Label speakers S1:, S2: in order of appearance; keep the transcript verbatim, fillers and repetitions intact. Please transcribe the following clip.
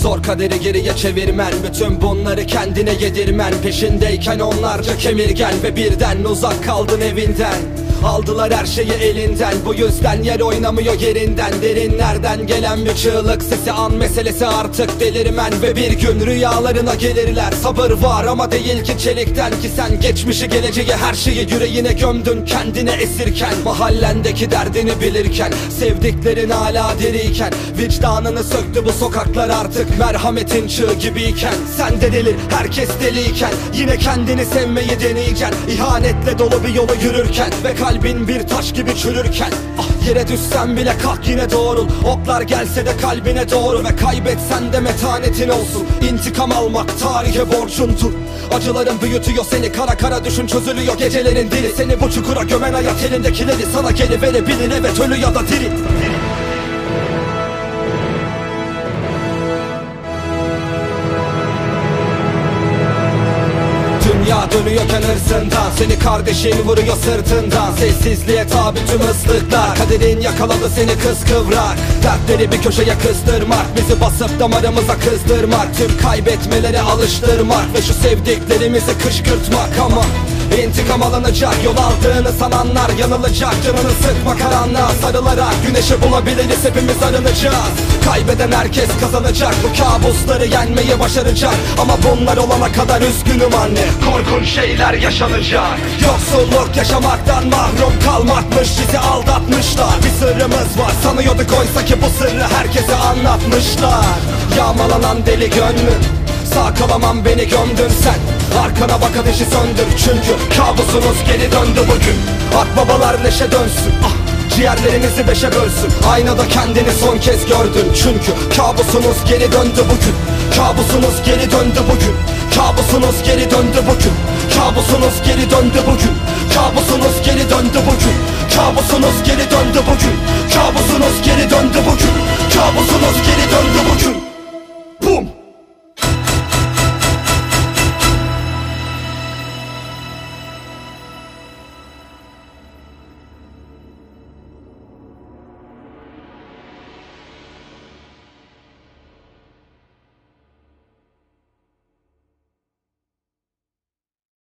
S1: Zor kaderi geriye çevirmen, bütün bunları kendine yedirmen. Peşindeyken onlarca kemirgen ve birden uzak kaldın evinden. Aldılar her şeyi elinden, bu yüzden yer oynamıyor yerinden. Derinlerden gelen bir çığlık sesi, an meselesi artık delirmen. Ve bir gün rüyalarına gelirler. Sabır var ama değil ki çelikten, ki sen geçmişi geleceği her şeyi yüreğine gömdün kendine esirken. Mahallendeki derdini bilirken, sevdiklerin hala diriyken, vicdanını söktü bu sokaklar artık merhametin çığ gibiyken. Sen de deli, herkes deliyken, yine kendini sevmeyi deneyeceksin. İhanetle dolu bir yolu yürürken ve kalbin bir taş gibi çürürken. Ah, yere düşsen bile kalk yine doğrul. Oklar gelse de kalbine doğru ve kaybetsen de metanetin olsun. İntikam almak tarihe borcundur. Acıların büyütüyor seni, kara kara düşün çözülüyor gecelerin dili. Seni bu çukura gömen hayat elindekileri sana geliverebilir, evet ölü ya da diri. Dünya dönüyorken hırsından, seni kardeşin vuruyor sırtından. Sessizliğe tabi tüm ıslıklar, kaderin yakaladı seni kıskıvrak. Dertleri bir köşeye kıstırmak, bizi basıp damarımıza kızdırmak. Tüm kaybetmelere alıştırmak ve şu sevdiklerimizi kışkırtmak. Ama İntikam alınacak, yol aldığını sananlar yanılacak. Canını sıkma karanlığa sarılarak, güneşi bulabiliriz hepimiz arınacağız. Kaybeden herkes kazanacak, bu kabusları yenmeyi başaracak. Ama bunlar olana kadar üzgünüm anne, korkunç şeyler yaşanacak. Yoksulluk yaşamaktan mahrum kalmakmış, bizi aldatmışlar. Bir sırrımız var sanıyorduk, oysa ki bu sırrı herkese anlatmışlar. Yağmalanan deli gönlüm, sağ kalamam beni gömdün sen. Arkana bak ateşi söndür, çünkü kabusunuz geri döndü bugün. Akbabalar neşe dönsün, ah, ciğerlerinizi beşe bölsün. Aynada kendini son kez gördün, çünkü kabusunuz geri döndü bugün. Kabusunuz geri döndü bugün. Kabusunuz geri döndü bugün. Kabusunuz geri döndü bugün. Kabusunuz geri döndü bugün. Kabusunuz geri döndü bugün. Kabusunuz geri döndü bugün. Kabusunuz geri döndü bugün.